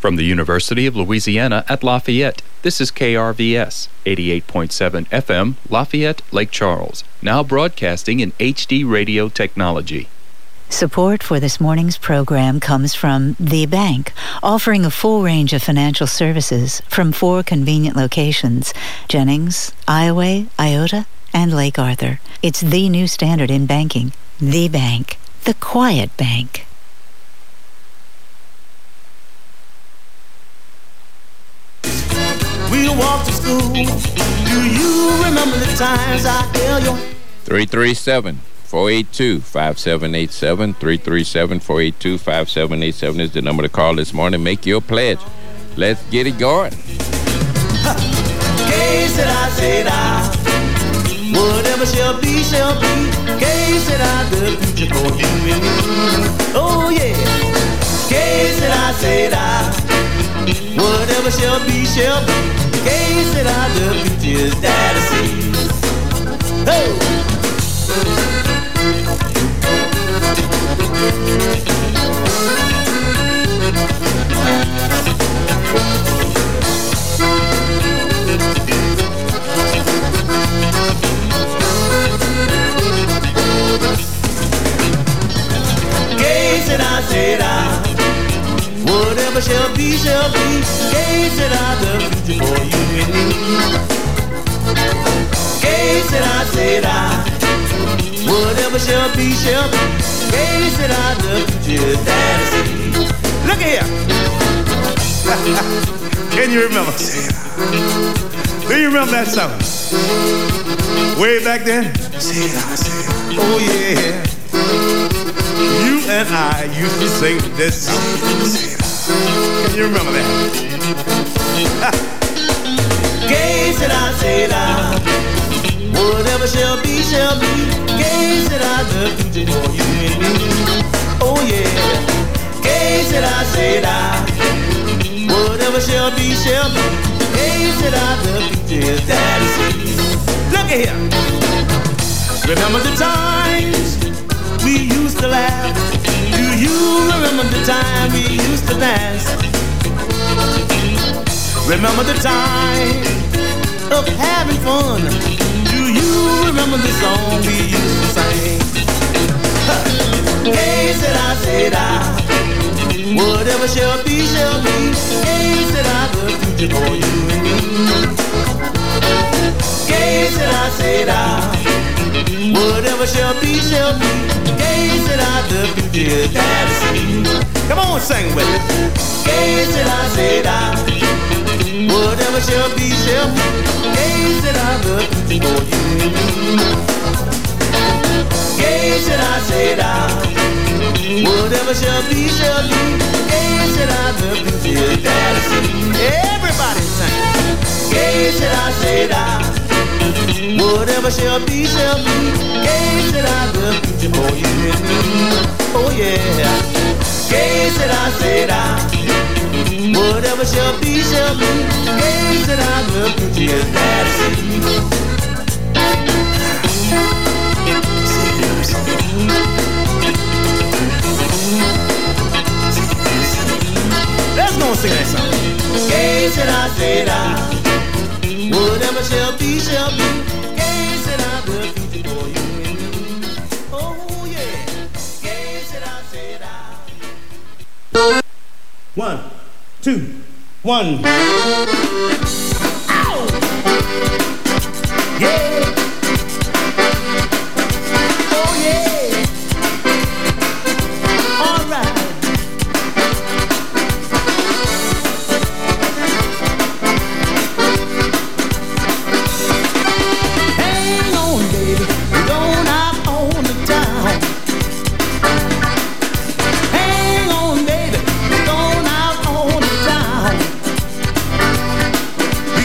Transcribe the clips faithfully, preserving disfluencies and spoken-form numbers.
From the University of Louisiana at Lafayette, this is K R V S, eighty-eight point seven F M, Lafayette, Lake Charles, now broadcasting in H D radio technology. Support for this morning's program comes from The Bank, offering a full range of financial services from four convenient locations: Jennings, Ioway, Iota, and Lake Arthur. It's the new standard in banking. The Bank, the quiet bank. We'll walk to school. Do you remember the times I held your... three three seven, four eight two, five seven eight seven. three three seven, four eight two, five seven eight seven is the number to call this morning. Make your pledge. Let's get it going. Gay said I said I. Whatever shall be, shall be. Gay said I, the future for you and me. Oh yeah. Gay said I said I. Whatever shall be, shall be. Gay said I, the future is that I see. Oh. Gay said I, said I. Whatever shall be, shall be. Gay said I, the future for you and me. Gay said I, said I. Whatever shall be, shall be. Gay said I, the future is that I see. Look here. Can you remember? Do you remember that song? Way back then? Oh yeah. You and I used to sing this song. Can you remember that? Gay said I, said I. Whatever shall be, shall be. Gay said I, the future for you and me. Oh yeah. Gay said I, said I. Whatever shall be, shall be. Gay said I, the future is that I see. Look at here. Remember the times we used to laugh. Do you remember the time we used to dance? Remember the time of having fun. Do you remember the song we used to sing? Hey, said I, said I. Whatever shall be, shall be. Hey, said I, the future for you and me. Hey, said I, said I. Whatever shall be, shall be. Gay said I, the future is that I see. Come on, sing with it. Gay said I, said I. Whatever shall be, shall be. Gay said I, the future for you and me. Gay said I, said I. Whatever shall be, shall be. Gay said I, the future is that I see. Everybody sing. Gay said I, said I. Whatever shall be, shall be. Gay said I, the future for you and me. Oh yeah. Gay said I, said I. Whatever shall be, shall be. Gay said I, the future is that I see. Let's go and sing that song. Gay said I, said I. Whatever shall be, shall be. Gay said I, the future for you and me. Oh yeah. Gay said I, said I. One, two, one. Ow! Yeah. Oh yeah. All right. Hang on, baby. We're going out on the town. Hang on, baby. We're going out on the town.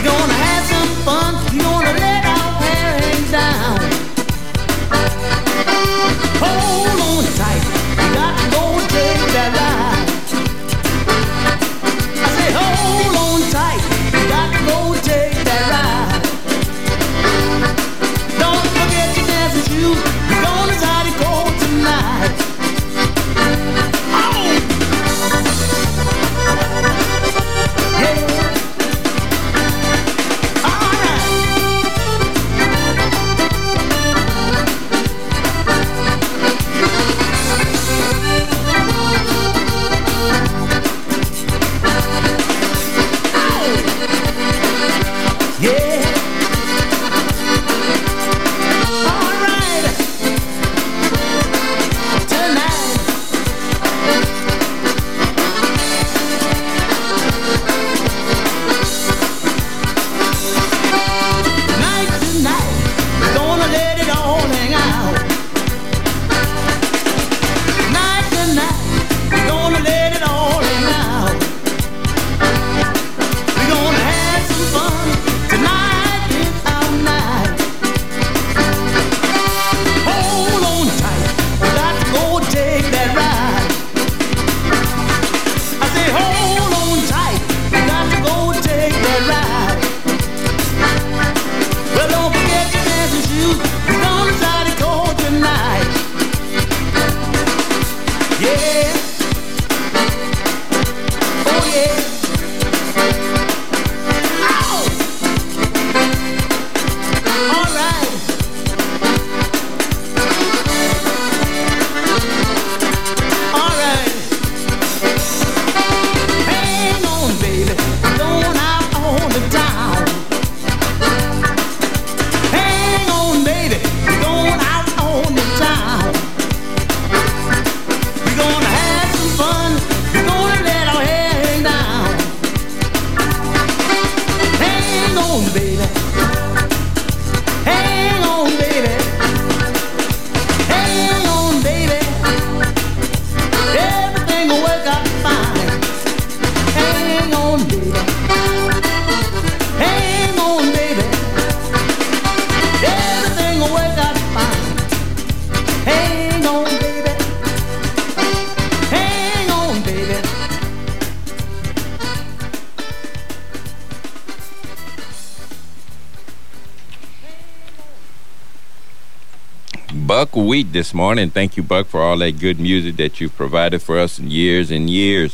Buck Wheat this morning. Thank you, Buck, for all that good music that you've provided for us in years and years.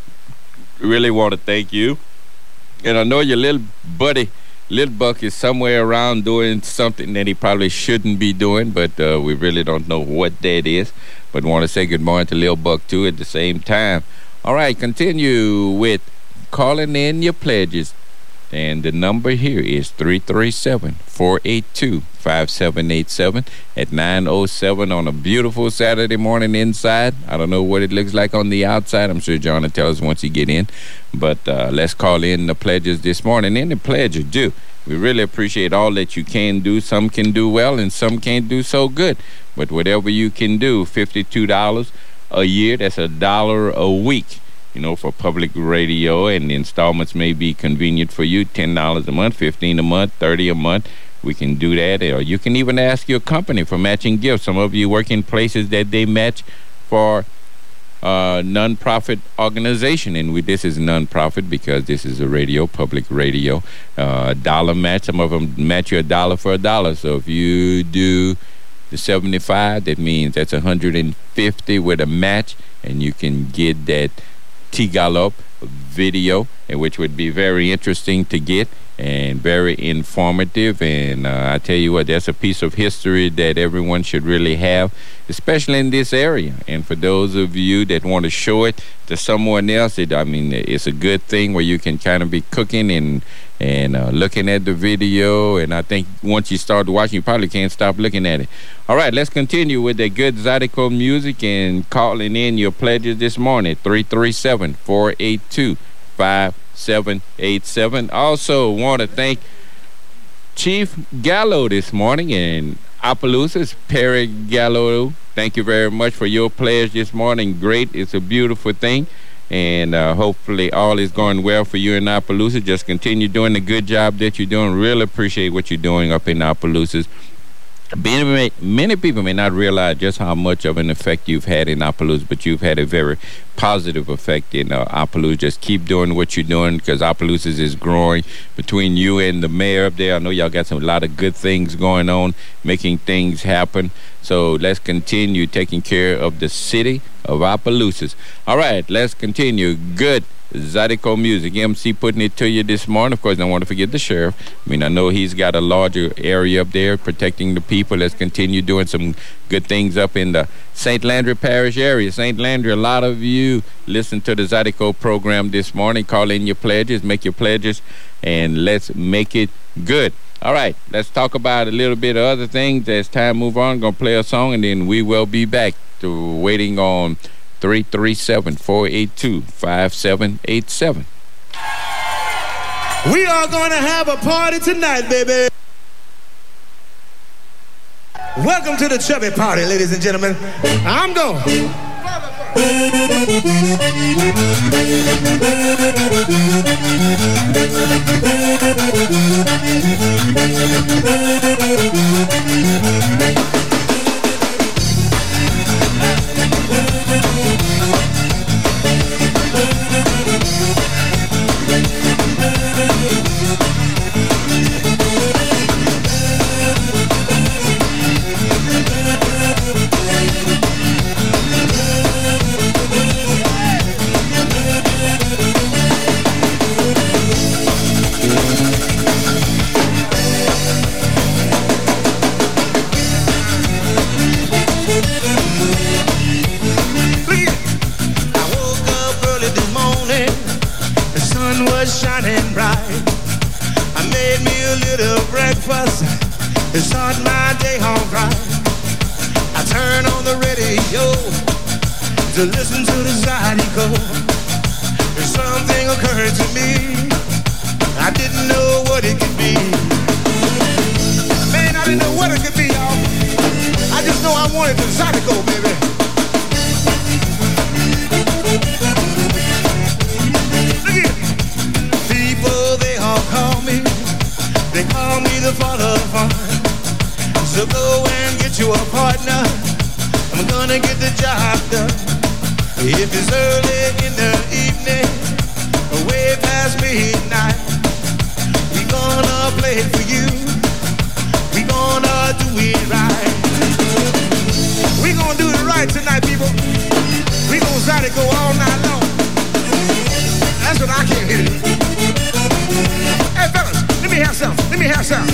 Really want to thank you. And I know your little buddy, Little Buck, is somewhere around doing something that he probably shouldn't be doing, but uh, we really don't know what that is. But want to say good morning to Lil Buck, too, at the same time. All right, continue with calling in your pledges. And the number here is three three seven, four eight two, five seven eight seven at nine oh seven on a beautiful Saturday morning inside. I don't know what it looks like on the outside. I'm sure John will tell us once he get in. But uh, let's call in the pledges this morning. And the pledges do. We really appreciate all that you can do. Some can do well and some can't do so good. But whatever you can do, fifty-two dollars a year, that's a dollar a week. You know, for public radio, and the installments may be convenient for you. ten dollars a month, fifteen dollars a month, thirty dollars a month. We can do that. Or you can even ask your company for matching gifts. Some of you work in places that they match for uh, non-profit organization. And we, this is non-profit because this is a radio, public radio. Uh, dollar match. Some of them match you a dollar for a dollar. So if you do the seventy-five, that means that's one hundred fifty with a match. And you can get that T-Gallop video, which would be very interesting to get and very informative. And uh, I tell you what, that's a piece of history that everyone should really have, especially in this area. And for those of you that want to show it to someone else, it, I mean, it's a good thing where you can kind of be cooking and and uh, looking at the video. And I think once you start watching, you probably can't stop looking at it. All right, let's continue with the good Zydeco music and calling in your pledges this morning. three three seven, four eight two, five seven eight seven. Also want to thank Chief Gallo this morning in Opelousas, Perry Gallo. Thank you very much for your pledge this morning. Great. It's a beautiful thing. And uh, hopefully all is going well for you in Opelousas. Just continue doing the good job that you're doing. Really appreciate what you're doing up in Opelousas. Many, many people may not realize just how much of an effect you've had in Opelousas, but you've had a very positive effect in uh, Opelousas. Just keep doing what you're doing, because Opelousas is growing. Between you and the mayor up there, I know y'all got some a lot of good things going on, making things happen. So let's continue taking care of the city of Opelousas. All right, let's continue. Good Zydeco music. M C putting it to you this morning. Of course, I don't want to forget the sheriff. I mean, I know he's got a larger area up there protecting the people. Let's continue doing some good things up in the Saint Landry Parish area. Saint Landry, a lot of you listen to the Zydeco program this morning. Call in your pledges, make your pledges, and let's make it good. All right, let's talk about a little bit of other things as time move on. I'm going to play a song, and then we will be back to waiting on three three seven, four eight two, five seven eight seven. We are going to have a party tonight, baby. Welcome to the Chubby Party, ladies and gentlemen. I'm going. Shining bright, I made me a little breakfast to start my day on right. I turned on the radio to listen to the Zydeco, and something occurred to me. I didn't know what it could be. Man, I didn't know what it could be, y'all. I just know I wanted the Zydeco, baby. Call me, they call me the father of fun. So go and get you a partner. I'm gonna get the job done. If it's early in the evening, way past midnight, we gonna play it for you. We gonna do it right. Zydeco. We gon' Zydeco all night long. That's what I came here to do. Hey fellas, let me have some. Let me have some.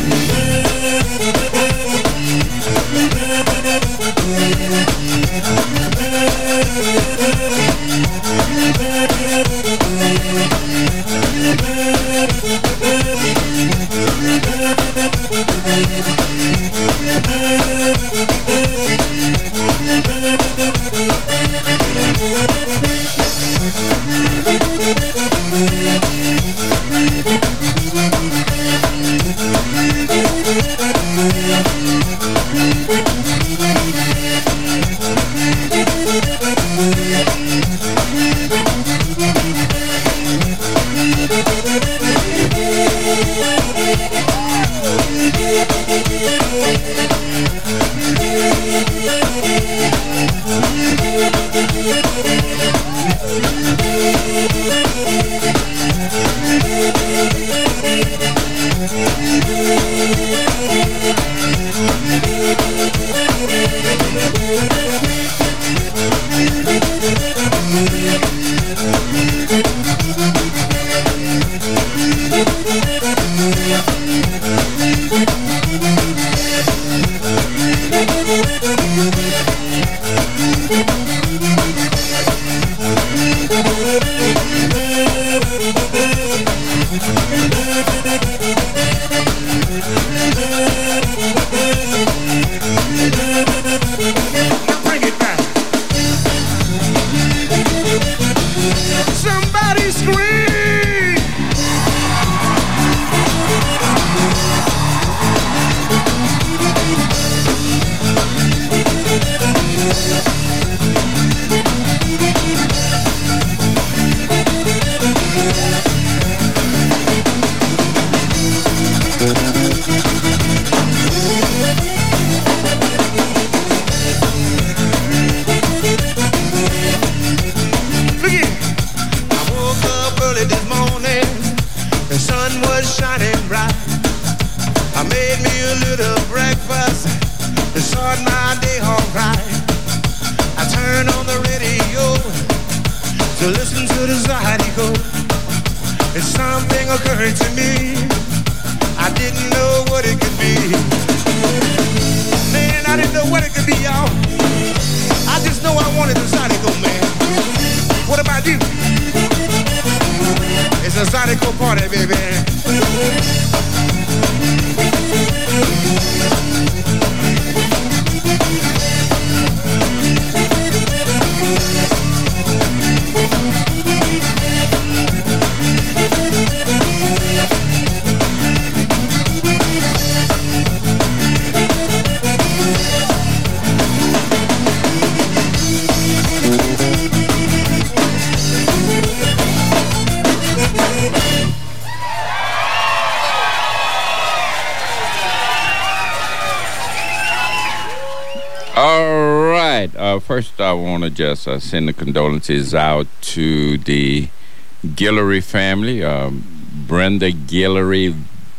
First, I want to just uh, send the condolences out to the Guillory family, um, Brenda Guillory,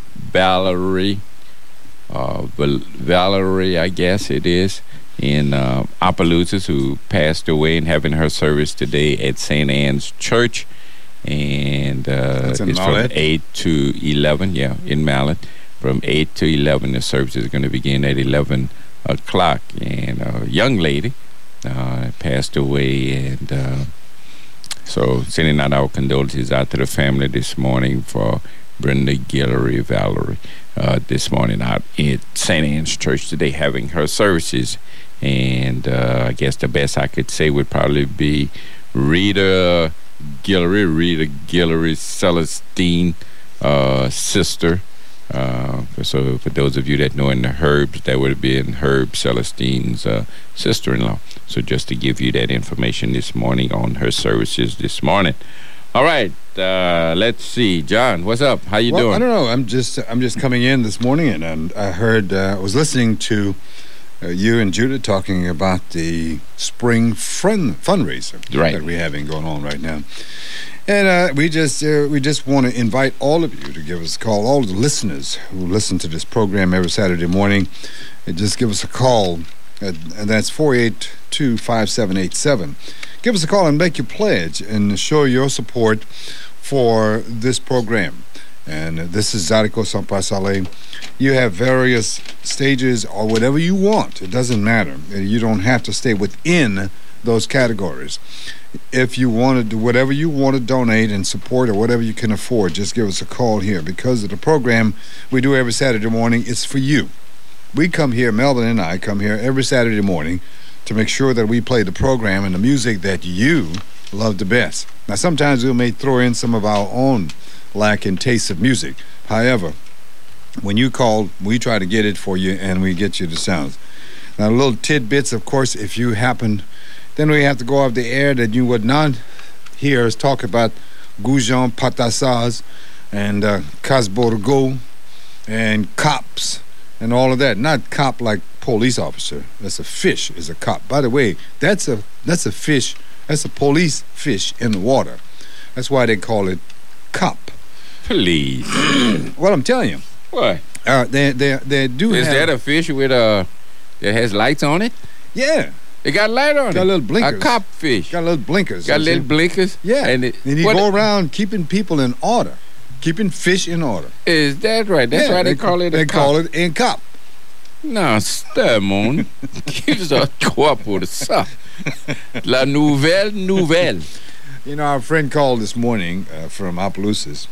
Valerie, uh, Val- Valerie, I guess it is, in uh, Opelousas, who passed away and having her service today at Saint Anne's Church, and uh, it's from eight to eleven. Yeah, in Mallet, from eight to eleven. The service is going to begin at eleven o'clock, and a young lady. Uh, passed away, and uh, so sending out our condolences out to the family this morning for Brenda Guillory Valerie uh, this morning out at Saint Anne's Church today having her services. And uh, I guess the best I could say would probably be Rita Guillory, Rita Guillory Celestine uh, sister. Uh, so for those of you that know in the Herbs, that would have been Herb Celestine's uh, sister-in-law. So just to give you that information this morning on her services this morning. All right, uh, let's see, John. What's up? How you well, doing? I don't know. I'm just I'm just coming in this morning, and, and I heard uh, I was listening to uh, you and Judah talking about the spring fun fundraiser right. that we're having going on right now. And uh, we just uh, we just want to invite all of you to give us a call, all the listeners who listen to this program every Saturday morning, and just give us a call Uh, and that's four eight two, five seven eight seven. Give us a call and make your pledge and show your support for this program. And uh, this is Zydeco Sampai Saleh. You have various stages or whatever you want. It doesn't matter. You don't have to stay within those categories. If you want to do whatever you want to donate and support or whatever you can afford, just give us a call here. Because of the program we do every Saturday morning, it's for you. We come here, Melvin and I come here every Saturday morning to make sure that we play the program and the music that you love the best. Now, sometimes we may throw in some of our own lack in taste of music. However, when you call, we try to get it for you and we get you the sounds. Now, little tidbits, of course, if you happen, then we have to go off the air that you would not hear us talk about Goujon Patassas and uh, Casborgo and cops and all of that. Not cop like police officer. That's a fish, is a cop. By the way, that's a that's a fish. That's a police fish in the water. That's why they call it cop. Please. Well, I'm telling you. What? Uh, they they they do. Is have, that a fish with a that has lights on it? Yeah. It got light on it. Got little blinkers. A cop fish. Got little blinkers. Got little blinkers. Yeah. And, it, and he what go around keeping people in order, keeping fish in order. Is that right? That's yeah, why they, they call it a They cop. call it a cop. Non, c'était mon. Qu'ils ont quoi pour ça? La nouvelle nouvelle. You know, our friend called this morning uh, from Opelousas,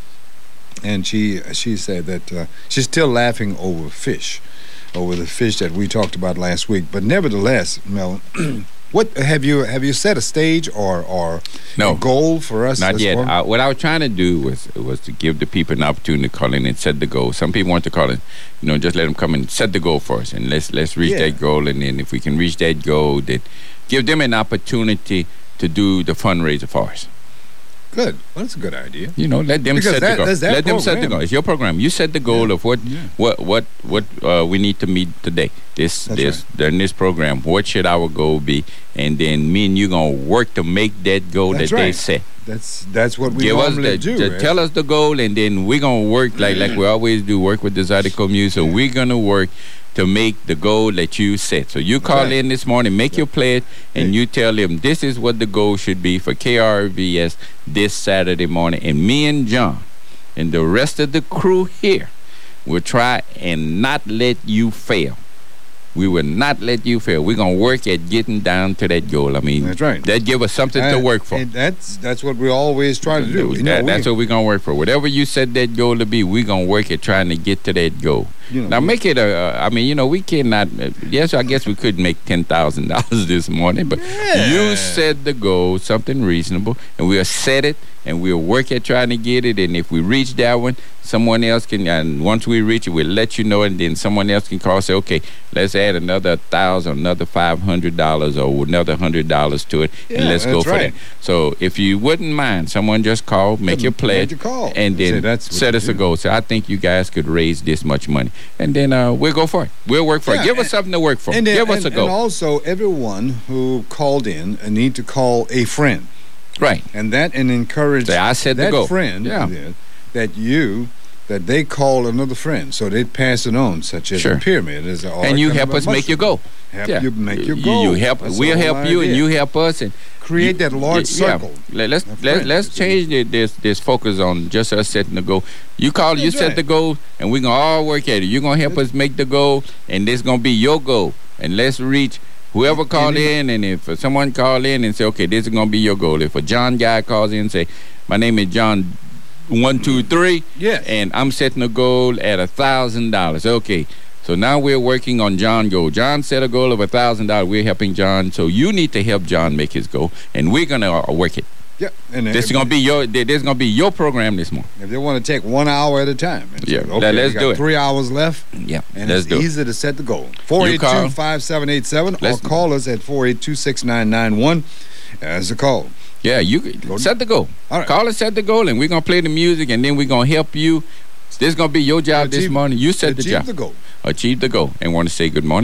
and she she said that uh, she's still laughing over fish, over the fish that we talked about last week. But nevertheless, Mel, what have you have you set a stage or or No. a goal for us? Not this yet. morning? Uh, what I was trying to do was was to give the people an opportunity to call in and set the goal. Some people want to call in, you know, just let them come and set the goal for us, and let's let's reach Yeah. that goal. And then if we can reach that goal, then give them an opportunity to do the fundraiser for us. Good. Well, that's a good idea. You know, let them Because set that- the goal. that's that Let them set the program. goal. It's your program. You set the goal Yeah. of what Yeah. what what what uh, we need to meet today. This That's this during this program. What should our goal be? And then me and you gonna work to make that goal That's that they right. set. That's that's what we Give us normally the, do. the- right? tell us the goal, and then we're gonna work like like we always do. Work with the Zydeco Music. So we're gonna work to make the goal that you set. So you call right. in this morning, make your pledge, and you tell them this is what the goal should be for K R V S this Saturday morning. And me and John and the rest of the crew here will try and not let you fail. We will not let you fail. We're gonna work at getting down to that goal. I mean, That's right. that give us something to Uh, work for. and that's that's what we always try to do. You know, That- that's we, what we're gonna work for. Whatever you set that goal to be, we're gonna work at trying to get to that goal. you know, Now make it a. Uh, I mean, you know, we cannot. Uh, yes, I guess we could make ten thousand dollars this morning, but you set the goal, something reasonable, and we'll set it, and we'll work at trying to get it. And if we reach that one, someone else can. And once we reach it, we'll let you know, and then someone else can call and say, okay, let's add another thousand, another five hundred dollars, or another hundred dollars to it, and Yeah, let's go that's for right. that. So if you wouldn't mind, someone just call, make Yeah, your make pledge, your call. and Say then that's what set you us a do. goal. So I think you guys could raise this much money, and then uh, we'll go for it. We'll work for Yeah, it. Give us and- something to work for. And, then- Give us and, a goal. and also, everyone who called in uh, need to call a friend, Right. and that and encourage Say, I said the that goal. friend Yeah. uh, that you that they call another friend, so they pass it on, such as Sure. a pyramid, as a, or And a you kind help of a us make your mushroom. goal. Help Yeah. you make your You- goal. You help. That's We'll the help whole you, and idea. you help us, and create that large yeah, circle. Let, let's of let, friends. let's change the, this this focus on just us setting the goal. You call, you That's set right. the goal, and we're gonna all work at it. You're gonna help us make the goal, and this gonna be your goal. And let's reach whoever called in, and if someone call in and say, okay, this is gonna be your goal. If a John guy calls in and say, my name is John one two three, Yes. and I'm setting a goal at a thousand dollars. Okay. So now we're working on John goal. John set a goal of a thousand dollars. We're helping John. So you need to help John make his goal, and we're gonna uh, work it. Yeah, and This is gonna be your. This is gonna be your program this morning. if they want to take one hour at a time. and say, Yeah, okay, let- we let's got do it. Three hours left. Yeah, And let's it's do it. easy to set the goal. four eight call. two, five seven eight seven or Let's- call us at four eight two, six nine nine one as a call. Yeah, you could Go- set the goal. All right. Call and set the goal, and we're gonna play the music, and then we're gonna help you. This is gonna be your job this Achieve- morning. You set the Achieve job. the goal. Achieve the goal, and want to say good morning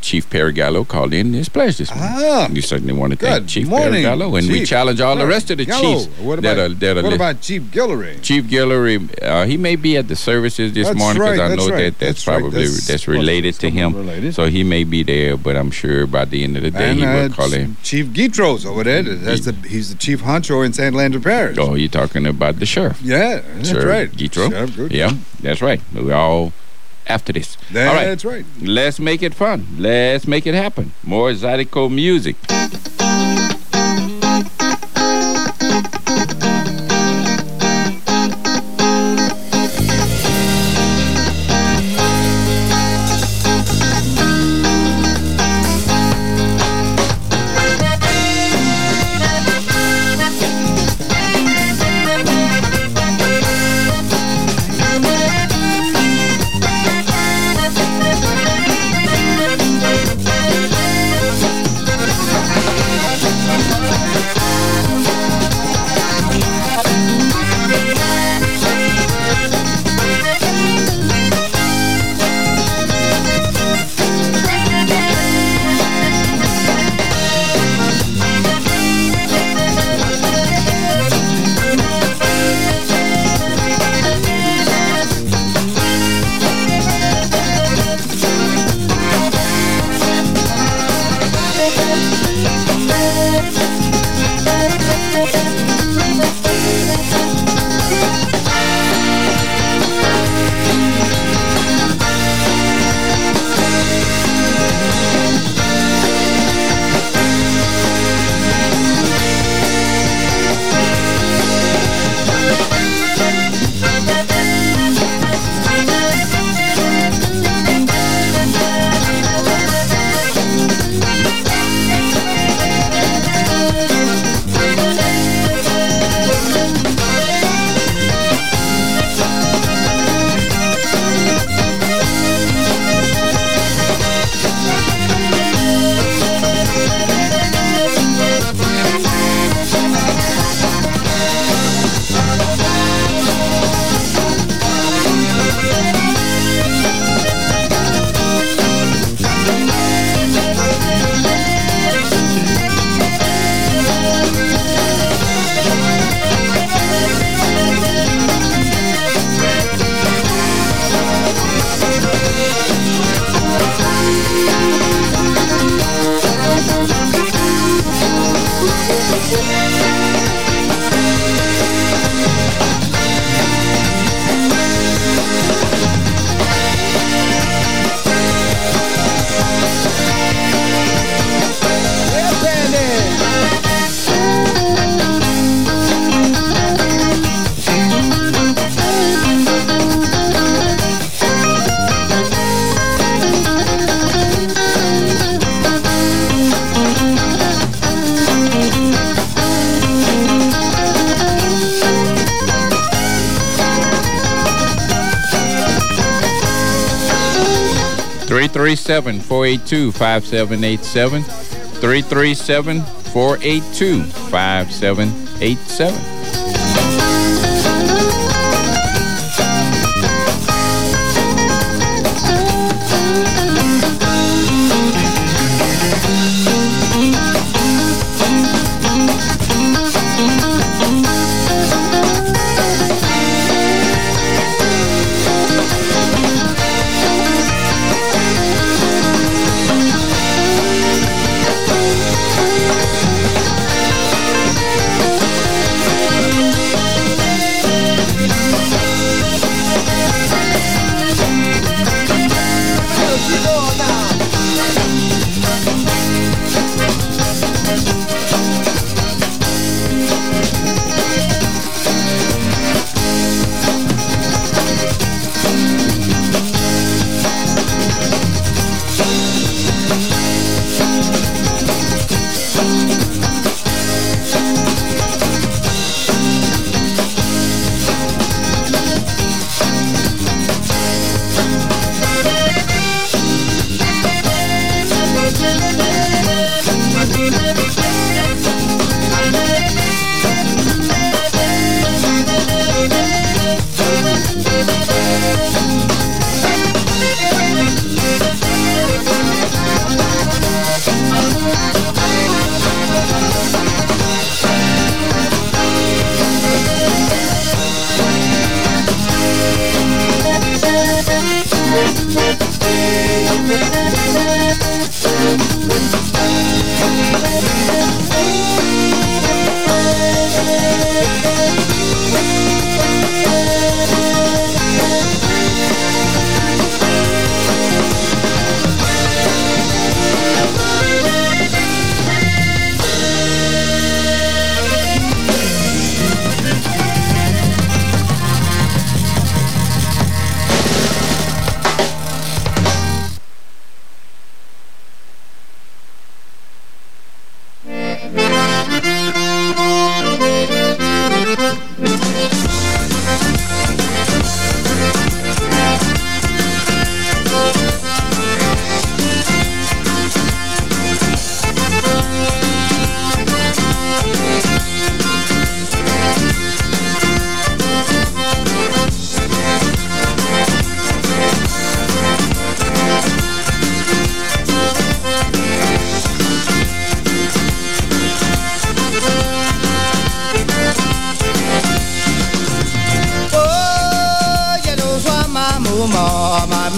Chief Perry Gallo called in his pledge this morning. Ah, you certainly want to thank good Chief morning, Perry Gallo, and we Chief challenge all the Perry rest of the Gallo. chiefs What about, that are that are what li- about Chief Guillory? Chief Guillory, uh, he may be at the services this That's morning because right, I that's know right, that that's, that's right. probably That's that's, supposed to be related to him. someone related. So he may be there, but I'm sure by the end of the day And he uh, will call in. Chief Guitros over there. That's the, he's the chief honcho in Saint Landry Parish. Oh, you're talking about the sheriff. Yeah, that's Sheriff right. Guitro. Sheriff Guitro. Yeah, that's right. We're all after this. All right. That's right. Let's make it fun. Let's make it happen. More Zydeco music. three three seven, four eight two, five seven eight seven. three three seven, four eight two, five seven eight seven.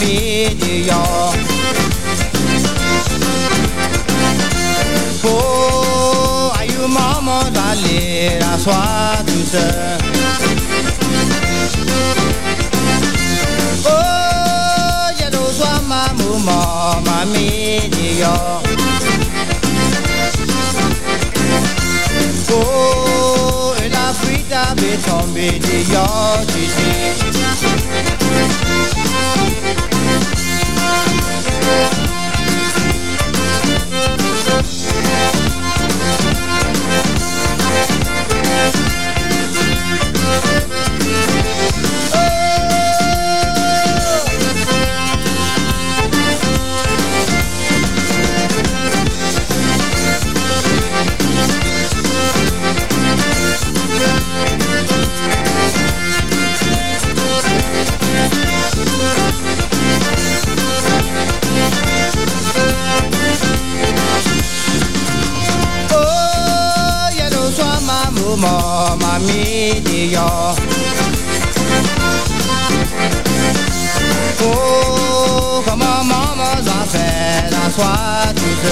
media. Oh, aïe maman d'aller à soi tout seul. Oh, y'a l'eau soit ma maman, ma media. Oh, et la fuite avait tombé dehors, ma media. Oh, comment maman a fait la soie toute.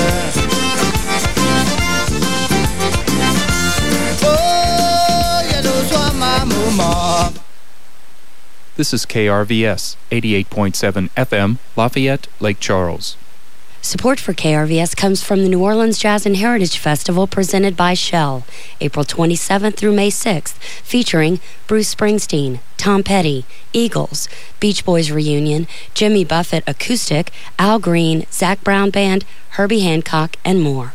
Oh, y'a l'eau soit ma maman. This is K R V S, eighty-eight point seven F M, Lafayette, Lake Charles. Support for K R V S comes from the New Orleans Jazz and Heritage Festival presented by Shell, April twenty-seventh through May sixth, featuring Bruce Springsteen, Tom Petty, Eagles, Beach Boys Reunion, Jimmy Buffett Acoustic, Al Green, Zac Brown Band, Herbie Hancock, and more.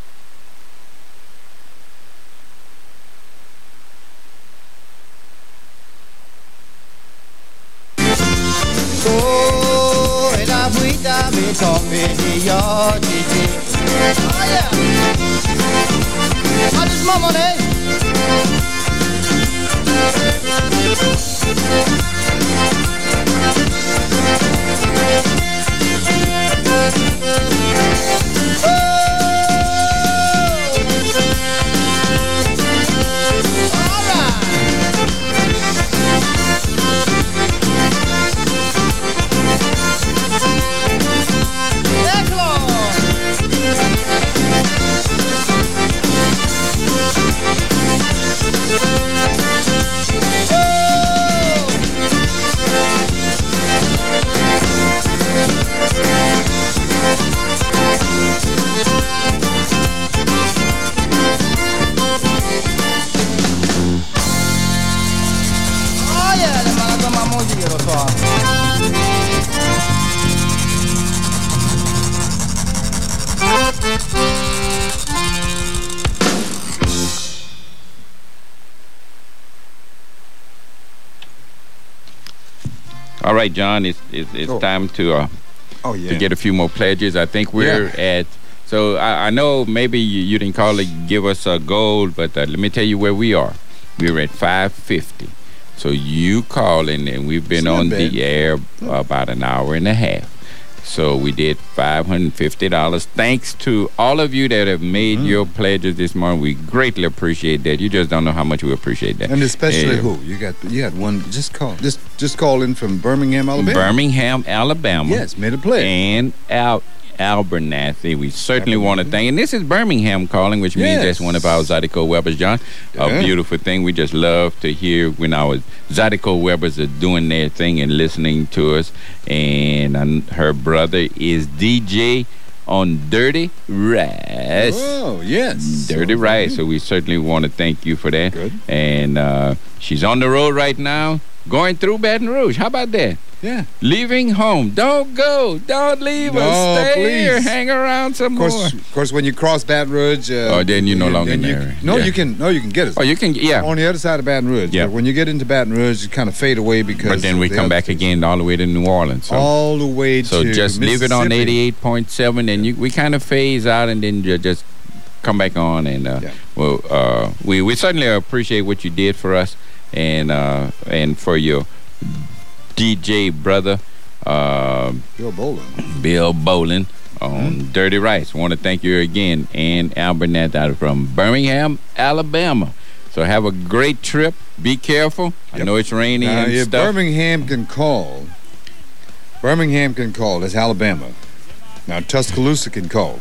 Avait tombé dehors, Gigi. Oh yeah! Oh, this is my money. All right. Oh yeah, le malato ma musica lo so. All right, John, it's it's, it's Oh. time to uh, Oh, yeah. to get a few more pledges. I think we're at. So I, I know maybe you, you didn't call it give us a goal, but uh, let me tell you where we are. We're at five fifty. So you calling, and we've been It's not on bad. the air about an hour and a half. So we did five hundred fifty dollars. Thanks to all of you that have made Mm. your pledges this morning. We greatly appreciate that. You just don't know how much we appreciate that. And especially Uh, who? You got you had one just call just just call in from Birmingham, Alabama. Birmingham, Alabama. Yes, made a pledge. And Al Abernathy. We certainly want to thank. And this is Birmingham calling, which means Yes. that's one of our Zydeco Webbers, John. A Yeah. beautiful thing. We just love to hear when our Zydeco Webbers are doing their thing and listening to us. And um, her brother is D J on Dirty Rice. Oh, yes. Dirty Rice. So we certainly want to thank you for that. Good. And uh, she's on the road right now, going through Baton Rouge. How about that? Yeah. Leaving home. Don't go. Don't leave No, us. Stay please. here. Hang around some Of course, more. of course, when you cross Baton Rouge, uh, Oh, then you're no longer then you- there. No, Yeah. you can. No, you can get us. Oh, you can, yeah. On the other side of Baton Rouge. Yeah. But when you get into Baton Rouge, you kind of fade away because. But then we the come other- back again all the way to New Orleans. So, all the way so to just leave it on Mississippi. eighty-eight point seven, and you, we kind of phase out, and then you just come back on. And uh, Yeah. well, uh, we we certainly appreciate what you did for us, and uh, and for your D J brother. Uh, Bill Bolin. Bill Bolin on Dirty Rice. Want to thank you again, Ann Albernat out from Birmingham, Alabama. So have a great trip. Be careful. I Yep. know it's rainy Now, and if stuff. Birmingham can call Birmingham can call. That's Alabama. Now, Tuscaloosa can call.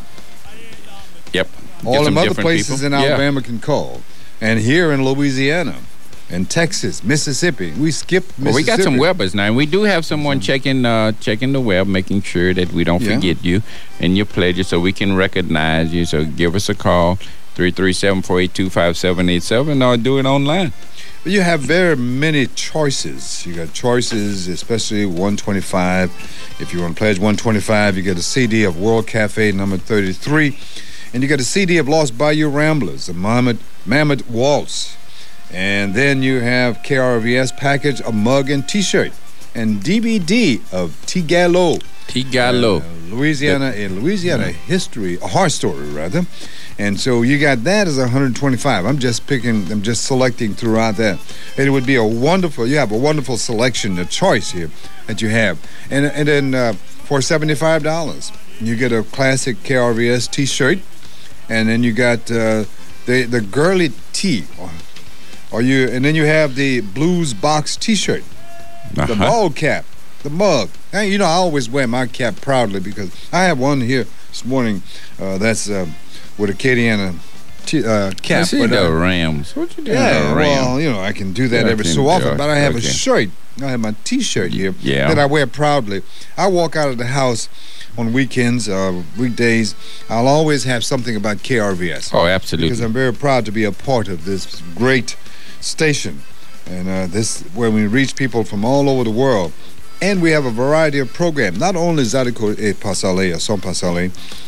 Yep. All Get them some other different places people. in Yeah. Alabama can call. And here in Louisiana, and Texas, Mississippi, we skipped Mississippi. Well, we got some webbers now. We do have someone checking uh, checking the web, making sure that we don't Yeah. forget you and your pledges so we can recognize you. So give us a call, three three seven, four eight two, five seven eight seven, or do it online. But you have very many choices. You got choices, especially one twenty-five. If you want to pledge one twenty-five, you get a C D of World Cafe number thirty-three. And you get a C D of Lost Bayou Ramblers, the Mammoth, Mammoth Waltz. And then you have K R V S package, a mug and T-shirt. And D V D of T-Gallo. T-Gallo. Uh, Louisiana, a Louisiana history, a horror story, rather. And so you got that as one hundred twenty-five. I'm just picking, I'm just selecting throughout that. And it would be a wonderful, you have a wonderful selection, a choice here that you have. And, and then uh, for seventy-five dollars, you get a classic K R V S T-shirt. And then you got uh, the the girly tee, or, or you, and then you have the blues box T-shirt, Uh-huh. the ball cap, the mug. Hey, you know, I always wear my cap proudly because I have one here this morning. Uh, that's uh, with Acadiana t- uh, cap. I see but, the uh, Rams. What you doing? yeah, the well, Rams? you know, I can do that Yeah, every can so do often. it. But I have Okay. a shirt. I have my T-shirt here Yeah. that I wear proudly. I walk out of the house on weekends, uh, weekdays. I'll always have something about K R V S. Oh, absolutely. Because I'm very proud to be a part of this great station. And uh, this, where we reach people from all over the world. And we have a variety of programs. Not only Zydeco et Pasale or Son Pasale,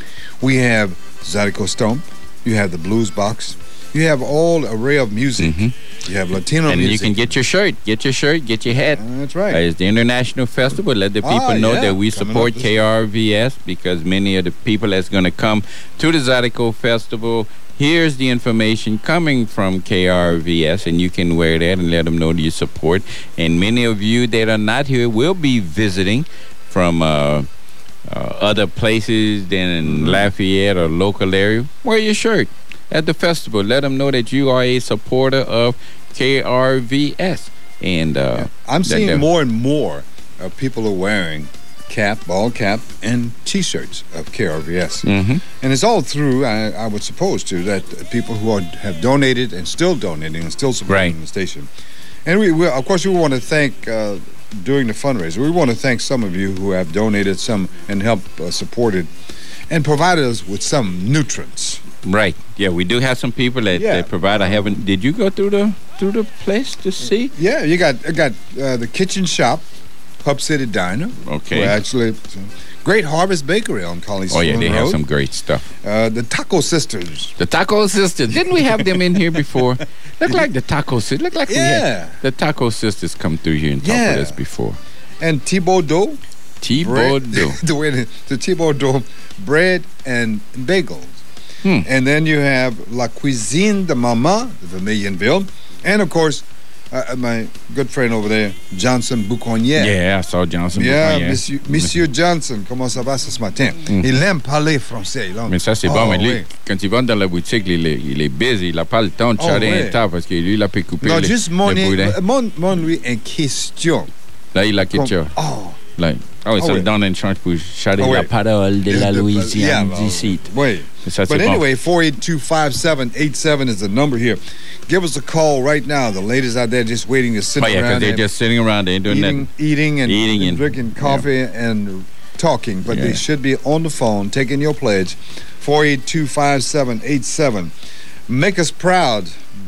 we have Zydeco Stomp, you have the Blues Box, you have all array of music. Mm-hmm. You have Latino and music. you can get your shirt, get your shirt, get your hat. Uh, that's right. Uh, it's the International Festival. Let the people Ah, know yeah. that we Coming support up this- K R V S because many of the people that's going to come to the Zydeco Festival, here's the information coming from K R V S, and you can wear that and let them know that you support. And many of you that are not here will be visiting from uh, uh, other places than in Mm-hmm. Lafayette or local area. Wear your shirt at the festival. Let them know that you are a supporter of K R V S. And uh, I'm that- seeing that- more and more of people are wearing cap, ball cap, and T-shirts of K R V S. Mhm. And it's all through, I, I would suppose, to that people who are, have donated and still donating and still supporting Right. the station. And we, we, of course, we want to thank, uh, during the fundraiser, we want to thank some of you who have donated some and helped uh, support it and provided us with some nutrients. Right. Yeah, we do have some people that, Yeah. that provide. I haven't. Did you go through the through the place to see? Yeah, you got you got uh, the Kitchen Shop, Hub City Diner. Okay. Well, actually, Great Harvest Bakery on College Oh yeah, Saloon they have Road. some great stuff. Uh, the Taco Sisters. The Taco Sisters. Didn't we have them in here before? Look like the Taco Sisters. Look like we Yeah. had the Taco Sisters come through here and talk Yeah. with us before. And Thibaut Dough. T-Bo bread- do. the way the, the Thibaut Dough bread and bagels. Hmm. And then you have La Cuisine de Mama, the Vermilionville. And of course, uh, my good friend over there, Johnson Bouconniere. Yeah, I saw Johnson. Yeah, Bouconniere. Monsieur, Monsieur Johnson, comment ça va ce matin? Mm. Il aime parler français. il aime- Mais ça, c'est Oh, bon. Mais lui, oui. quand il va dans la boutique, il est, il est busy. Il n'a pas le temps de Oh, charrer oui. un tas parce que lui, il a pu couper Non, le, juste mon, le boudin. mon, mon lui en question. Là, il a quelque chose. Oh, Là, ah oui, Ah ça oui. le donne une chance pour charrer Ah oui. la parole de la Yeah, Louisiane well, d'ici. Wait. Ça, c'est But bon. anyway, four eight two, five seven eight seven is the number here. Give us a call right now. The ladies out there just waiting to sit Oh, yeah, because around they're and just sitting around. They ain't doing eating, nothing. eating, and, Eating and and- drinking coffee and talking. But Yeah. they should be on the phone taking your pledge. four eight two, five seven eight seven. Make us proud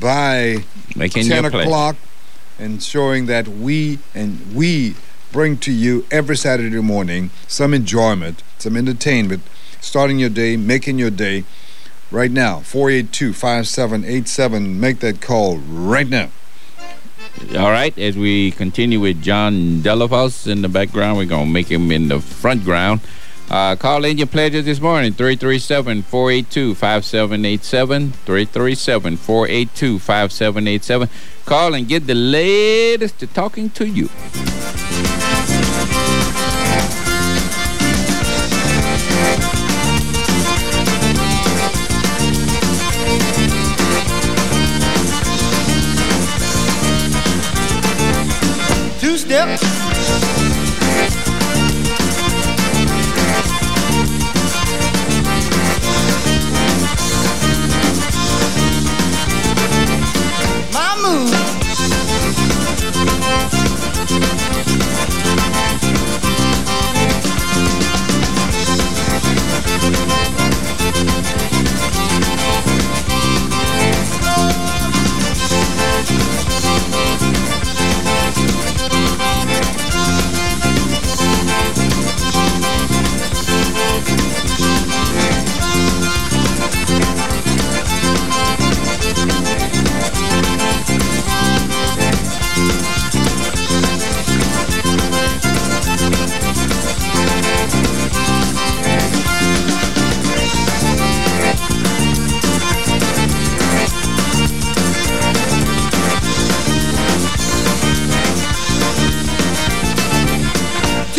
by Making ten your pledge. o'clock and showing that we and we bring to you every Saturday morning some enjoyment, some entertainment, starting your day, making your day. Right now, four eight two, five seven eight seven. Make that call right now. All right, as we continue with John Delafos in the background, we're going to make him in the front ground. Uh, call in your pledges this morning, three three seven, four eight two, five seven eight seven, three three seven, four eight two, five seven eight seven. Call and get the latest to talking to you. Two step,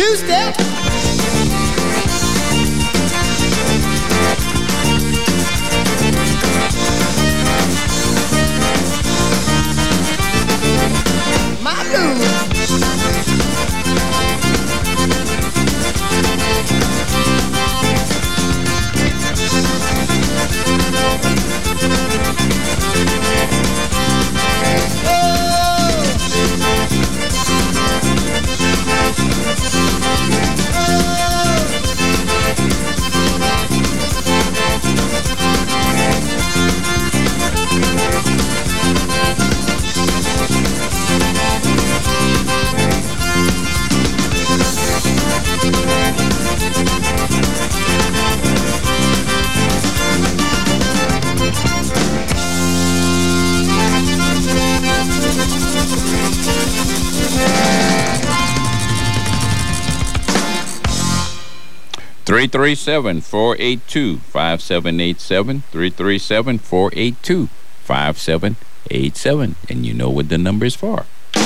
two-step. My blues. three three seven, four eight two, five seven eight seven, three three seven, four eight two, five seven eight seven, and you know what the number is for.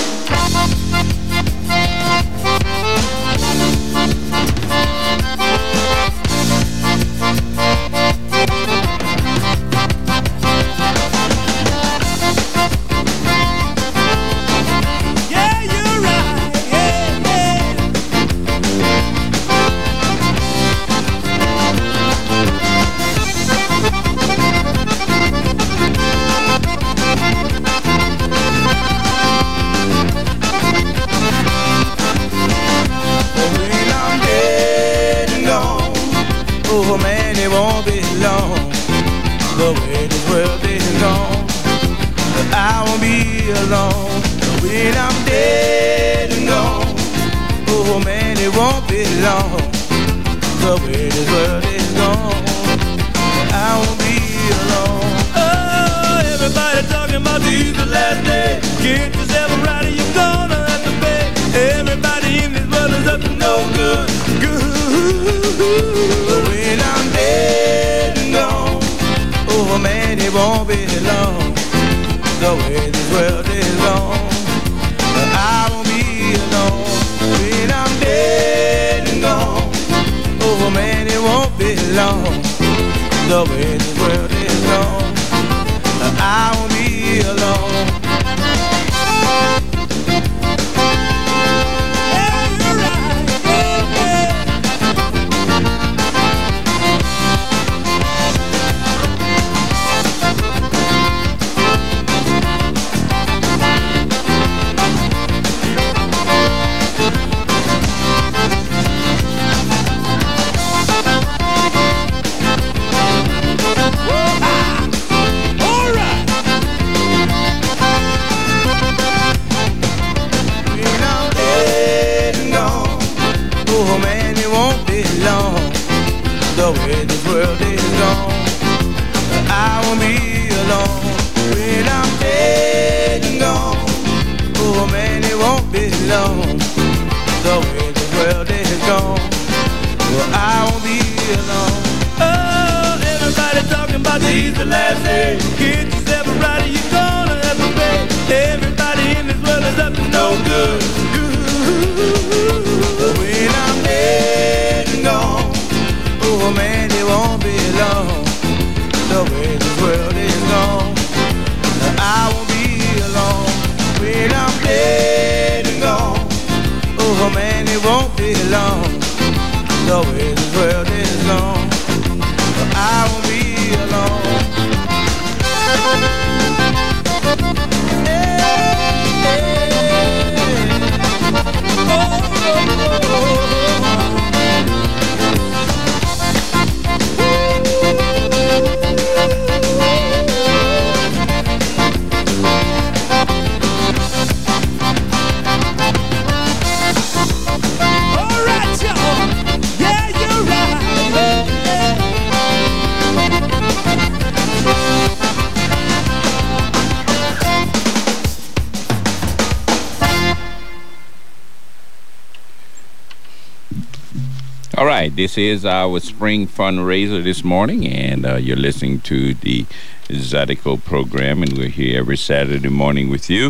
All right, this is our spring fundraiser this morning, and uh, you're listening to the Zydeco program, and we're here every Saturday morning with you.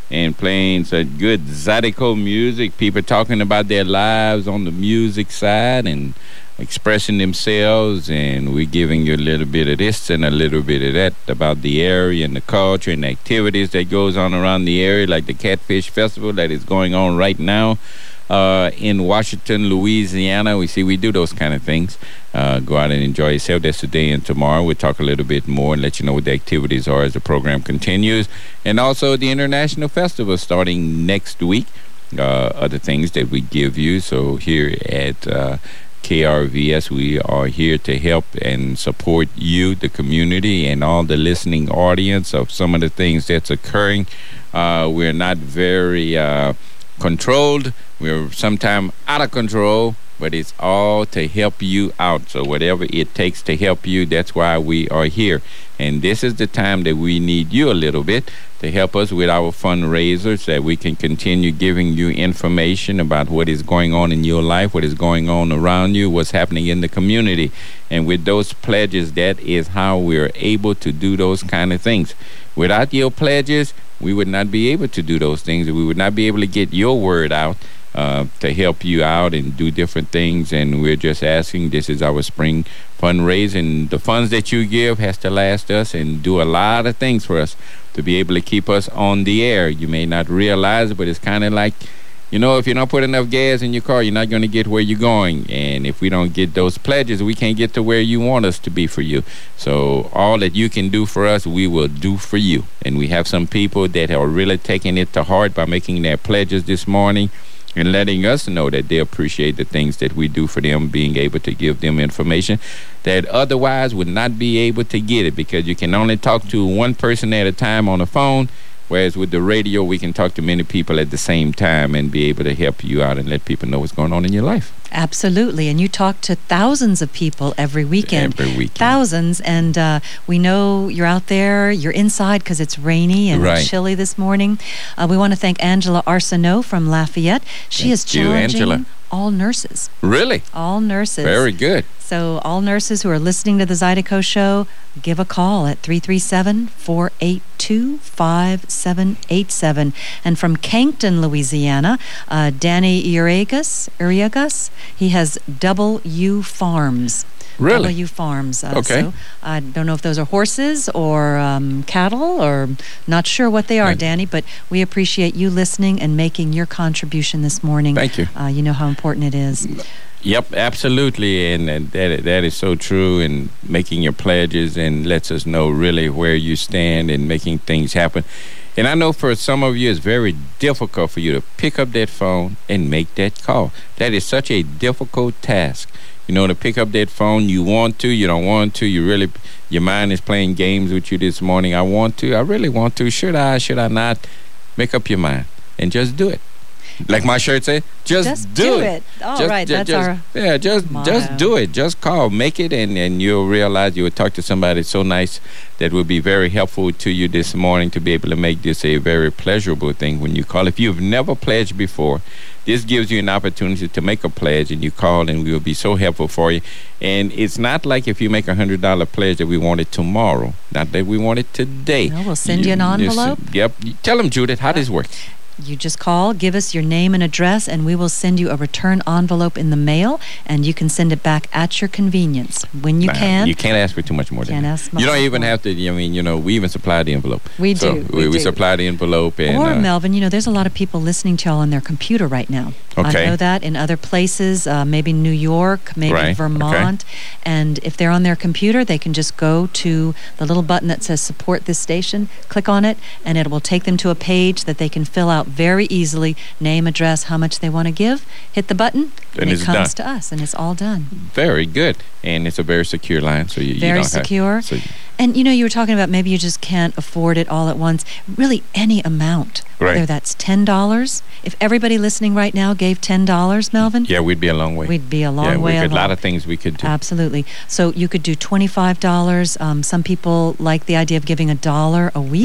and playing such good Zydeco music. People talking about their lives on the music side and expressing themselves, and we're giving you a little bit of this and a little bit of that about the area and the culture and the activities that goes on around the area, like the Catfish Festival that is going on right now uh, in Washington, Louisiana. We see we do those kind of things. Uh, go out and enjoy yourself. That's today and tomorrow. We'll talk a little bit more and let you know what the activities are as the program continues. And also the International Festival starting next week. Uh, other things that we give you. So here at uh, K R V S, we are here to help and support you, the community, and all the listening audience of some of the things that's occurring. Uh, we're not very uh, controlled. We're sometimes out of control, but it's all to help you out. So whatever it takes to help you, that's why we are here. And this is the time that we need you a little bit to help us with our fundraisers, that we can continue giving you information about what is going on in your life, what is going on around you, what's happening in the community. And with those pledges, that is how we're able to do those kind of things. Without your pledges, we would not be able to do those things. We would not be able to get your word out uh, to help you out and do different things. And we're just asking, this is our spring fundraising. The funds that you give has to last us and do a lot of things for us to be able to keep us on the air. You may not realize it, but it's kind of like, you know, if you don't put enough gas in your car, you're not going to get where you're going. And if we don't get those pledges, we can't get to where you want us to be for you. So all that you can do for us, we will do for you. And we have some people that are really taking it to heart by making their pledges this morning and letting us know that they appreciate the things that we do for them, being able to give them information that otherwise would not be able to get it, because you can only talk to one person at a time on the phone, whereas with the radio, we can talk to many people at the same time and be able to help you out and let people know what's going on in your life. Absolutely. And you talk to thousands of people every weekend. Every weekend. Thousands. And uh, we know you're out there, you're inside because it's rainy and right. chilly this morning. Uh, we want to thank Angela Arsenault from Lafayette. She Thank is you, challenging Angela. all nurses. Really? All nurses. Very good. So all nurses who are listening to the Zydeco Show, give a call at three three seven, four eight two, five seven eight seven. And from Cankton, Louisiana, uh, Danny Uriagas, Uriagas, he has Double U Farms. Really? Double U Farms. Uh, Okay. So I don't know if those are horses or um, cattle, or not sure what they are, Right. Danny, but we appreciate you listening and making your contribution this morning. Thank you. Uh, you know how important it is. Yep, absolutely, and, and that that is so true. And making your pledges and lets us know really where you stand and making things happen. And I know for some of you, it's very difficult for you to pick up that phone and make that call. That is such a difficult task. You know, to pick up that phone, you want to, you don't want to, you really, your mind is playing games with you this morning. I want to, I really want to. Should I, should I not? Make up your mind and just do it. Like my shirt said, just, Just do, do it. it. All just, right, ju- that's just, our yeah. Just, motto. just do it. Just call, make it, and, and you'll realize you will talk to somebody so nice that will be very helpful to you this morning to be able to make this a very pleasurable thing when you call. If you've never pledged before, this gives you an opportunity to make a pledge, and you call, and we will be so helpful for you. And it's not like if you make a hundred dollar pledge that we want it tomorrow. Not that we want it today. No, we'll send you an just- envelope. yep. Tell them, Judith, how this works. You just call, give us your name and address, and we will send you a return envelope in the mail, and you can send it back at your convenience when you Nah, can. You can't ask for too much more than Can't that. ask You don't much even more. have to, I mean, you know, we even supply the envelope. We So do, We, we we do. supply the envelope. And, Or, uh, Melvin, you know, there's a lot of people listening to y'all on their computer right now. Okay. I know that in other places, uh, maybe New York, maybe Right, Vermont. And if they're on their computer, they can just go to the little button that says support this station, click on it, and it will take them to a page that they can fill out very easily, name, address, how much they want to give, hit the button, And and, it it's comes done. to us, and it's all done. Very good. And it's a very secure line. So you, you Very don't secure. Have, so And you know, you were talking about maybe you just can't afford it all at once. Really, any amount, Right. whether that's ten dollars. If everybody listening right now gave ten dollars, Melvin, yeah, we'd be a long way. we'd be a long yeah, way we could, a lot along. of things we could do. Absolutely. So you could do twenty-five dollars. Um, some people like the idea of giving a dollar a week. Right.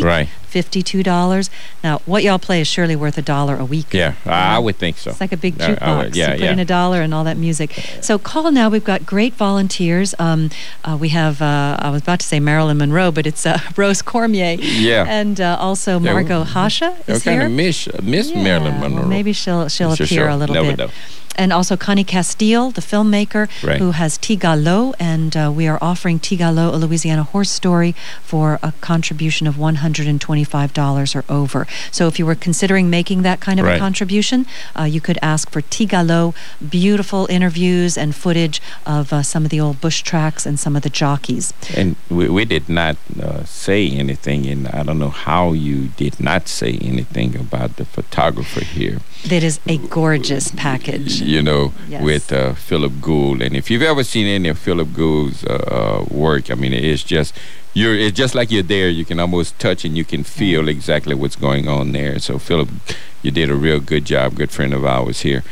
fifty-two dollars. Now, what y'all play is surely worth a dollar a week. Yeah, I would think so. It's like a big Uh, I jukebox. would- yeah, you put yeah. in a dollar and all that music. So call now. We've got great volunteers. Um, uh, we have, uh, I was about to say Marilyn Monroe, but it's uh, Rose Cormier. Yeah. And uh, also Yeah, Margot Hasha They're is kind here. of miss, uh, miss Yeah, Marilyn Monroe. well, maybe she'll she'll Sure, appear sure. a little Never bit. know. And also Connie Castile, the filmmaker, Right. who has Tigalo, and uh, we are offering Tigalo, a Louisiana horse story, for a contribution of one hundred twenty-five dollars or over. So if you were considering making that kind of Right. a contribution, uh, you could ask for Tigalo, beautiful interviews and footage of uh, some of the old bush tracks and some of the jockeys. And we, we did not uh, say anything, and I don't know how you did not say anything about the photographer here. That is a gorgeous package. You know, Yes. with uh, Philip Gould. And if you've ever seen any of Philip Gould's uh, uh, work, I mean, it's just you're it's just like you're there. You can almost touch and you can feel exactly what's going on there. So Philip, you did a real good job. Good friend of ours here.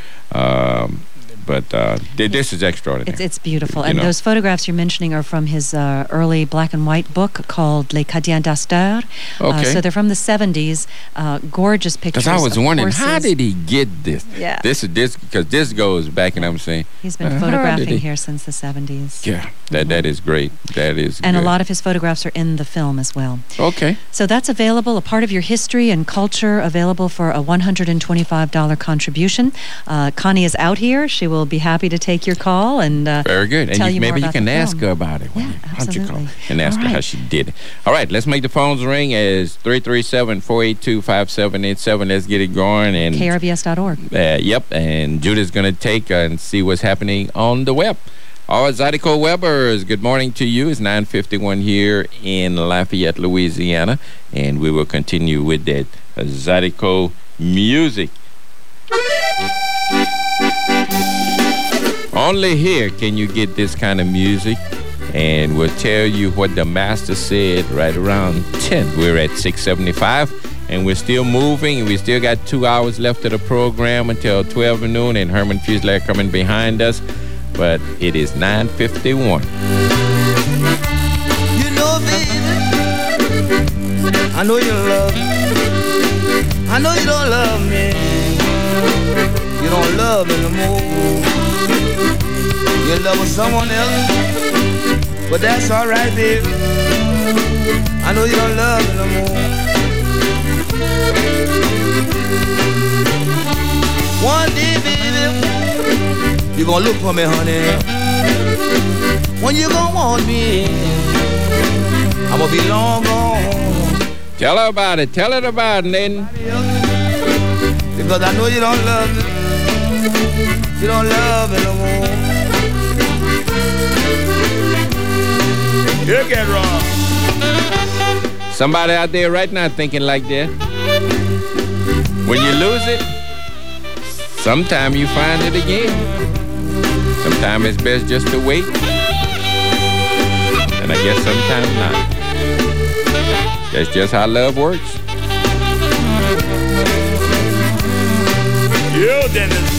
Um, but uh, th- this is extraordinary. It's, it's beautiful. You And know. those photographs you're mentioning are from his uh, early black and white book called Les Cadiens d'Astor. Uh, Okay. so they're from the seventies. Uh, gorgeous pictures. Because I was of wondering, how horses. did he get this? Yeah. This is this because this goes back, and I'm saying He's been uh, how did photographing he- here since the seventies. Yeah, that that is great. That is And good. a lot of his photographs are in the film as well. Okay. So that's available, a part of your history and culture, available for a one hundred twenty-five dollars contribution. Uh, Connie is out here. She will be happy to take your call and uh, Very good. And tell you, you more maybe you about can the ask film. her about it. Yeah, Why don't you call absolutely. and ask All her how right. she did it? All right, let's make the phones ring. As three three seven, four eight two, five seven eight seven. Let's get it going. And K R V S dot org. uh, yep, and Judith's going to take uh, and see what's happening on the web. All right, Zydeco Webbers, good morning to you. It's nine fifty-one here in Lafayette, Louisiana, and we will continue with that uh, Zydeco music. Only here can you get this kind of music, and we'll tell you what the master said right around ten. We're at six seventy-five, and we're still moving, and we still got two hours left of the program until twelve noon, and Herman Fuselier coming behind us, but it is nine fifty-one. You know, baby, I know you love me. I know you don't love me. You don't love me no more. You love someone else, but that's all right, baby. I know you don't love me no more. One day, baby, you gonna look for me, honey. When you gonna want me, I'm gonna be long gone. Tell her about it. Tell her about it, Nathan. Because I know you don't love me. You don't love me no more. You get wrong. Somebody out there right now thinking like that. When you lose it, sometime you find it again. Sometimes it's best just to wait. And I guess sometimes not. That's just how love works. You, Dennis.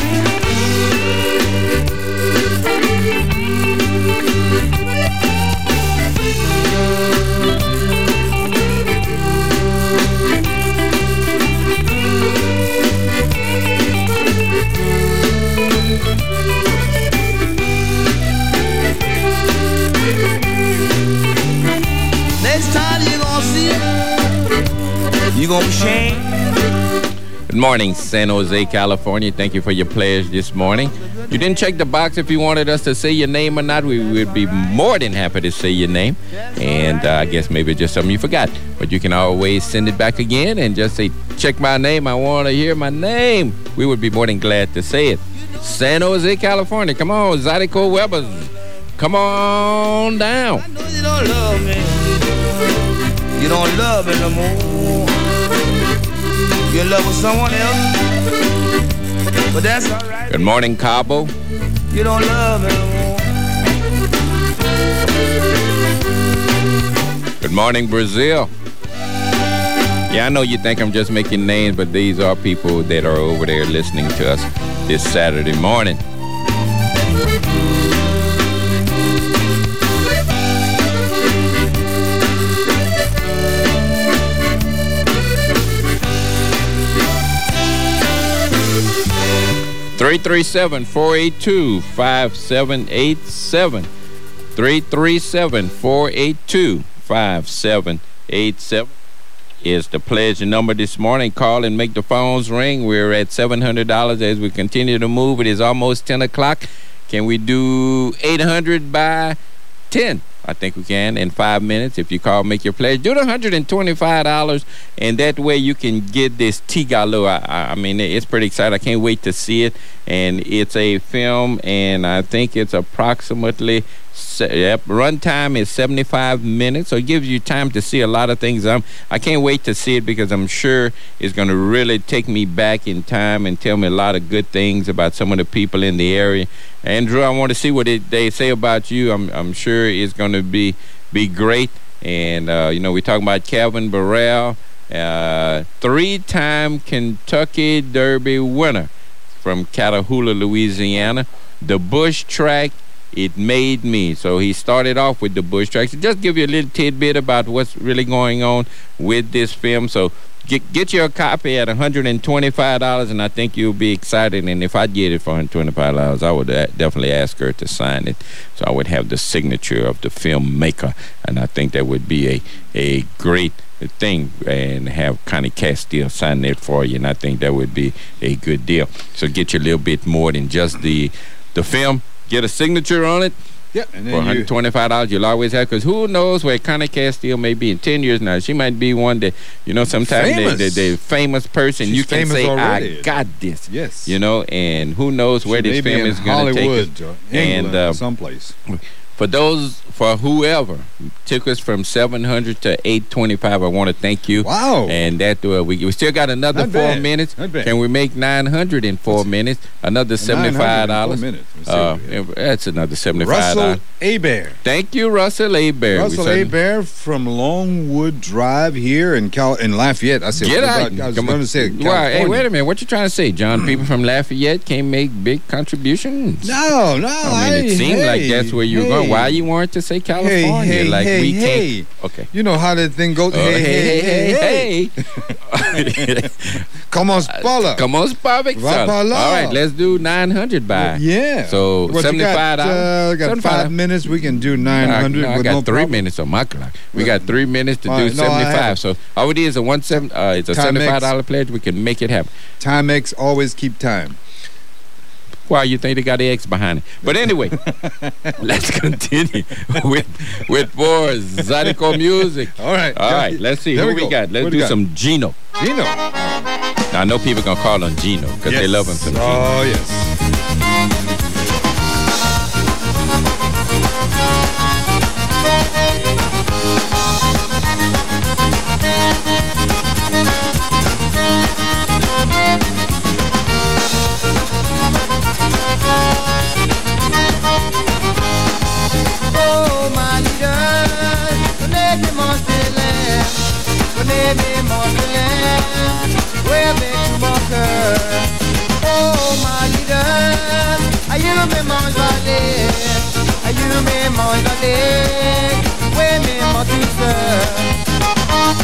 Next time you gonna see it, you gonna be ashamed. Good morning, San Jose, California. Thank you for your pledge this morning. You didn't check the box if you wanted us to say your name or not. We would be more than happy to say your name. And uh, I guess maybe just something you forgot. But you can always send it back again and just say, check my name. I want to hear my name. We would be more than glad to say it. San Jose, California. Come on, Zydeco Webbers. Come on down. I know you don't love me. You don't love me no more. You're in love with someone else, but that's all right. Good morning, Cabo. You don't love me no more. Good morning, Brazil. Yeah, I know you think I'm just making names, but these are people that are over there listening to us this Saturday morning. three three seven, four eight two, five seven eight seven. three three seven, four eight two, five seven eight seven is the pledge number this morning. Call and make the phones ring. We're at seven hundred dollars as we continue to move. It is almost ten o'clock. Can we do eight hundred by ten? I think we can in five minutes. If you call, make your pledge. Do the one hundred twenty-five dollars, and that way you can get this Tigalo. I, I mean, it's pretty exciting. I can't wait to see it. And it's a film, and I think it's approximately, yep, runtime is seventy-five minutes, so it gives you time to see a lot of things. Um, I can't wait to see it because I'm sure it's going to really take me back in time and tell me a lot of good things about some of the people in the area. Andrew, I want to see what it, they say about you. I'm I'm sure it's going to be be great. And uh, you know, we're talking about Calvin Burrell, uh, three-time Kentucky Derby winner from Catahoula, Louisiana. The Bush track, it made me. So he started off with the Bush track. So just give you a little tidbit about what's really going on with this film. So get get your copy at one hundred twenty-five dollars, and I think you'll be excited. And if I get it for one hundred twenty-five dollars, I would uh, definitely ask her to sign it. So I would have the signature of the filmmaker, and I think that would be a, a great thing, and have Connie Castile sign it for you, and I think that would be a good deal. So get you a little bit more than just the the film. Get a signature on it. Yeah, and then for one hundred twenty-five dollars, you'll always have, because who knows where Connie Castile may be in ten years now. She might be one that, you know, sometimes the, the, the famous person, She's you can famous say, already. I got this. Yes. You know, and who knows where She this may be film in is going to take us. Hollywood or And England uh, or someplace. for those, for whoever took us from seven hundred to eight twenty-five, I want to thank you. Wow. And that uh, we, we still got another Not four bad. minutes. Not bad. Can we make nine hundred in four minutes? Another seventy-five dollars. nine hundred in four minutes. Let's see Uh, what we have. that's another seventy-five dollars. Russell Hebert. Thank you, Russell Hebert. Russell Hebert from Longwood Drive here in Cal in Lafayette. I said, Get out. I was Come going on. to say Wow, California. hey, wait a minute. What you trying to say, John? People from Lafayette can't make big contributions? No, no. I mean, it hey, seemed like hey, that's where you were hey. going. Why you wanted to say California? Hey, hey, like hey, we hey. can't. Okay. You know how that thing goes. Uh, hey, hey, hey, hey, hey. Come on, Spala. Come on, Spavik. Va par là. All right, let's do nine hundred by. Yeah. So What you seventy-five got, dollars. uh, got five minutes. We can do nine hundred. No, I with got no three problem. minutes on my clock. We got three minutes to All do right, no, I seventy-five. have- So all it is a one seven. Uh, it's a Timex. seventy-five dollar pledge. We can make it happen. Timex always keep time. Why you think they got the X behind it? But anyway, let's continue with with more Zydeco music. All right. All right. Let's see There who we we, go. got. Let's What do do you got? some Gino. Gino. Now I know people gonna call on Gino because they Yes. love him some Gino. Oh, yes. Oh, my leader, connais-tu mon célèbre, connais-tu mon célèbre, ouais, avec tout mon cœur. Oh, my leader, aïe, mais mon valet, aïe, mais mon valet, ouais, mais mon douceur.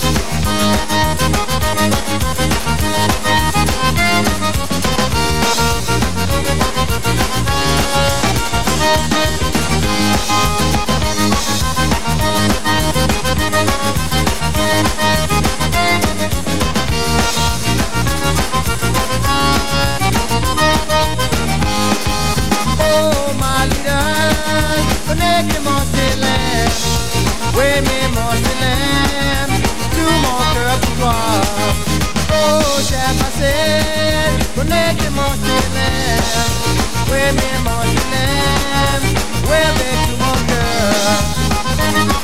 Oh, my leader, connais-tu mon célèbre, oui, mais mon célèbre, tout mon cœur pour toi. Oh, j'ai passé, connais-tu mon célèbre, oui, mais mon célèbre, oui, avec tout mon cœur.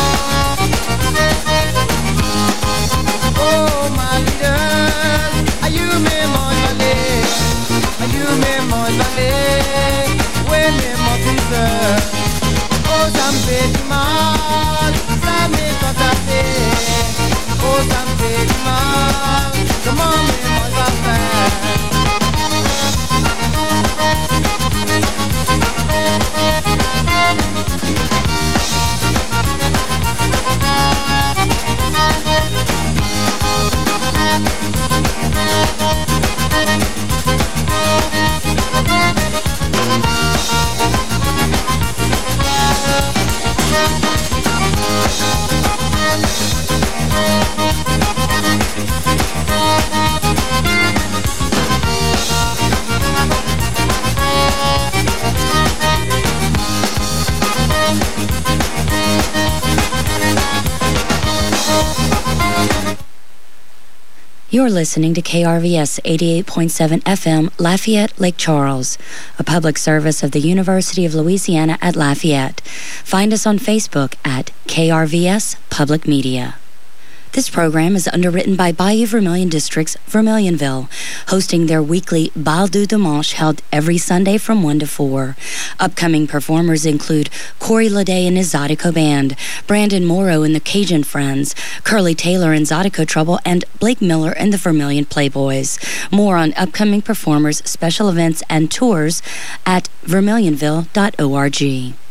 Oh, my leader, aïe, Come on, man, boys are fast. You're listening to K R V S eighty-eight point seven F M, Lafayette, Lake Charles, a public service of the University of Louisiana at Lafayette. Find us on Facebook at K R V S Public Media. This program is underwritten by Bayou Vermilion District's Vermilionville, hosting their weekly Bal du Dimanche held every Sunday from one to four. Upcoming performers include Corey Leday and his Zydeco Band, Brandon Morrow and the Cajun Friends, Curly Taylor and Zydeco Trouble, and Blake Miller and the Vermilion Playboys. More on upcoming performers, special events, and tours at vermilionville dot org.